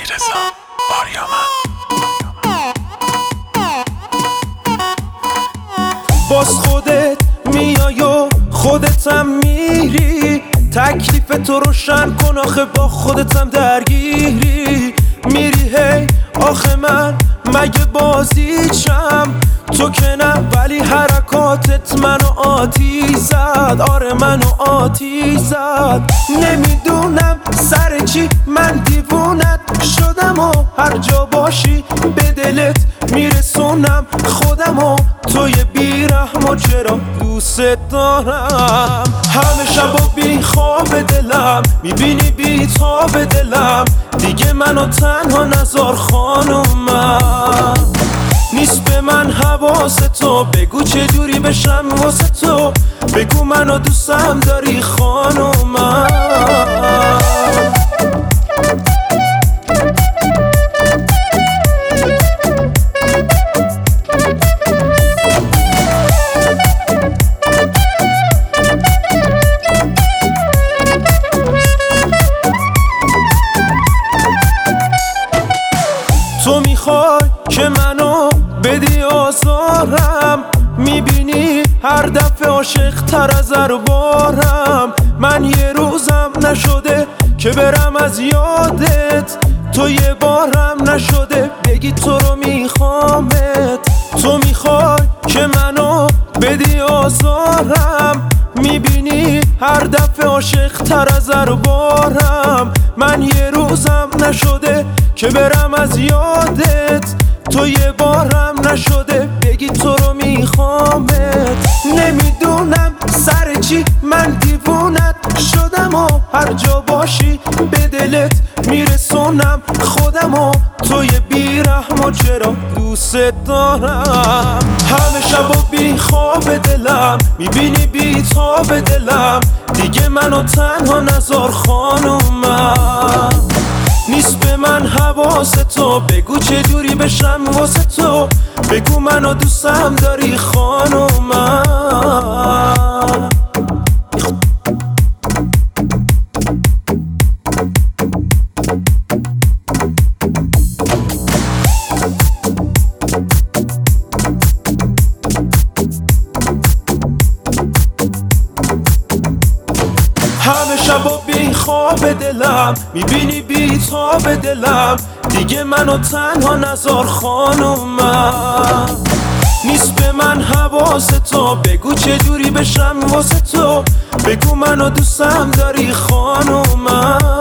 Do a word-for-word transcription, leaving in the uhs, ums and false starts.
علیرضا آریامن. باز خودت میای و خودتم میری، تکلیف تو روشن کن آخه با خودتم درگیری. میری هی آخه من مگه بازیچم؟ تو که نه ولی حرکاتت منو آتیش زد، آره منو آتیش زد. نمیدونم سر چی من دیوونت شدم و هر جا باشی به دلت میرسونم خودم و توی بیرحم و چرا دوست دارم. همه شب و بی خواب دلم میبینی بی تاب دلم، دیگه منو تنها نذار خانومم. نیست به من حواس تو، بگو چه جوری بشم واسه تو، بگو منو دوستم داری خانومم. تو میخوای که منو بدی آزارم، میبینی هر دفعه عاشق تر از اربارم. من یه روزم نشده که برم از یادت، تو یه بارم نشده بگی تو رو میخوامت. تو میخوای که منو بدی آزارم، میبینی هر دفعه عاشق تر از اربارم. من یه روزم نشده که برم از یادت، تو یه بارم نشده بگی تو رو میخوامت. نمیدونم سر چی من دیوونت شدم و هر جا باشی به دلت میرسونم خودم و توی بیرحم و چرا دوست دارم. همه شب و بی خواب دلم میبینی بی تاب دلم، دیگه منو تنها نذار خانومم. نیست به من حواس تو، بگو چه جوری بشم واسه تو، بگو منو دوستم داری خانومم. همه شب و بی خواب دلم میبینی بی تاب دلم، دیگه منو تنها نذار خانومم. نیست به من حواس تو، بگو چه جوری بشم واسه تو، بگو منو دوستم داری خانومم.